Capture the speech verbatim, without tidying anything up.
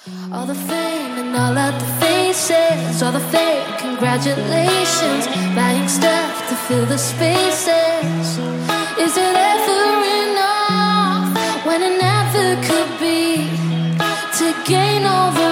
All the fame and all of the faces, all the fake congratulations, buying stuff to fill the spaces. Is it ever enough when it never could be to gain all the